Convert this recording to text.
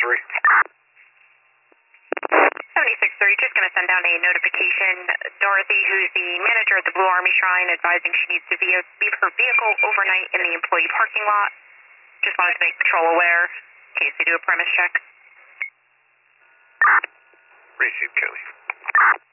76-3, just going to send down a notification. Dorothy, who's the manager at the Blue Army Shrine, advising she needs to leave her vehicle overnight in the employee parking lot. Just wanted to make patrol aware in case they do a premise check. Received, Kelly.